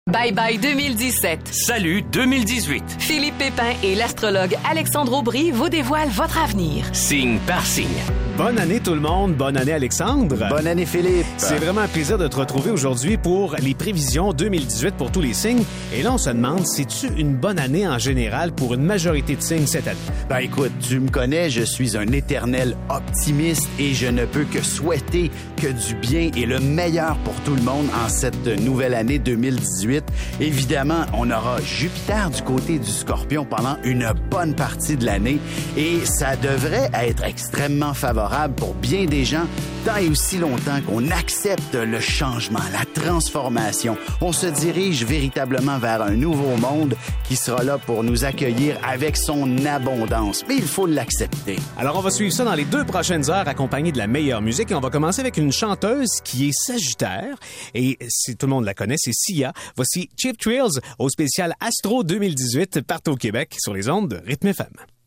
Bye bye 2017. Salut 2018. Philippe Pépin et l'astrologue Alexandre Aubry vous dévoilent votre avenir. Signe par signe. Bonne année tout le monde, bonne année Alexandre. Bonne année Philippe. C'est vraiment un plaisir de te retrouver aujourd'hui pour les prévisions 2018 pour tous les signes. Et là, on se demande, c'est-tu une bonne année en général pour une majorité de signes cette année? Ben écoute, tu me connais, je suis un éternel optimiste et je ne peux que souhaiter que du bien et le meilleur pour tout le monde en cette nouvelle année 2018. Évidemment, on aura Jupiter du côté du Scorpion pendant une bonne partie de l'année et ça devrait être extrêmement favorable pour bien des gens tant et aussi longtemps qu'on accepte le changement, la transformation. On se dirige véritablement vers un nouveau monde qui sera là pour nous accueillir avec son abondance. Mais il faut l'accepter. Alors, on va suivre ça dans les 2 prochaines heures accompagné de la meilleure musique et on va commencer avec une chanteuse qui est Sagittaire et si tout le monde la connaît, c'est Sia. Voici Cheap Thrills au spécial Astro 2018 partout au Québec sur les ondes de Rythme FM.